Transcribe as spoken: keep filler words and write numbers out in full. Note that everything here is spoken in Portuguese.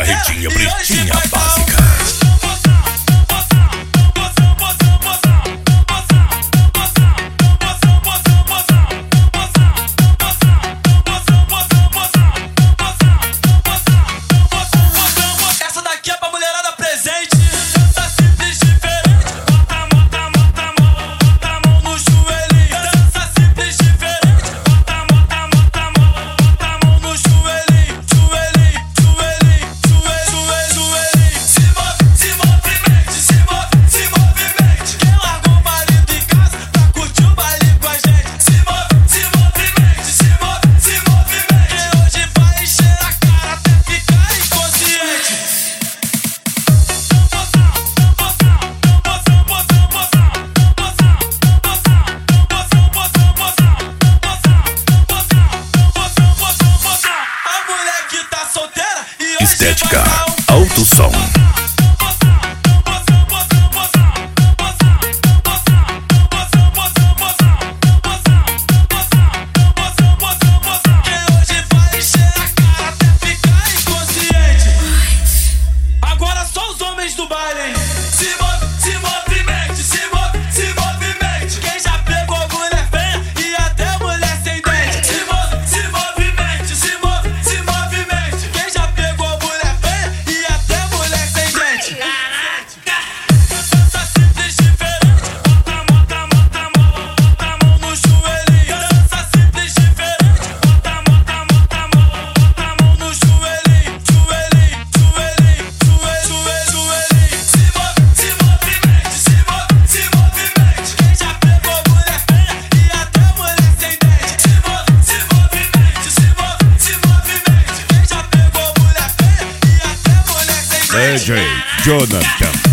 Barretinha Pretinha Básica. Estética Alto Som. Agora só os homens do baile, hein? Se move, se movimente, se move, se movimente. Quem já pegou mulher feia e até mulher sem dente. Se move, se movimente, se move, se movimente. Quem já pegou mulher feia e até mulher sem dente. Dança simples diferente. Bota a mão, bota a mão, bota a mão, bota a mão no joelhinho. Dança simples diferente. Bota a mão, bota a mão, bota a mão, bota a mão no joelhinho, joelhinho, joelhinho, joelhinho, joelhinho. Se move, se movimente, se move, se movimente. Quem já pegou mulher feia e até mulher sem dente. Se move, se movimente, se move, se movimente. Quem já pegou mulher feia e até mulher sem dente. D J Jonathan.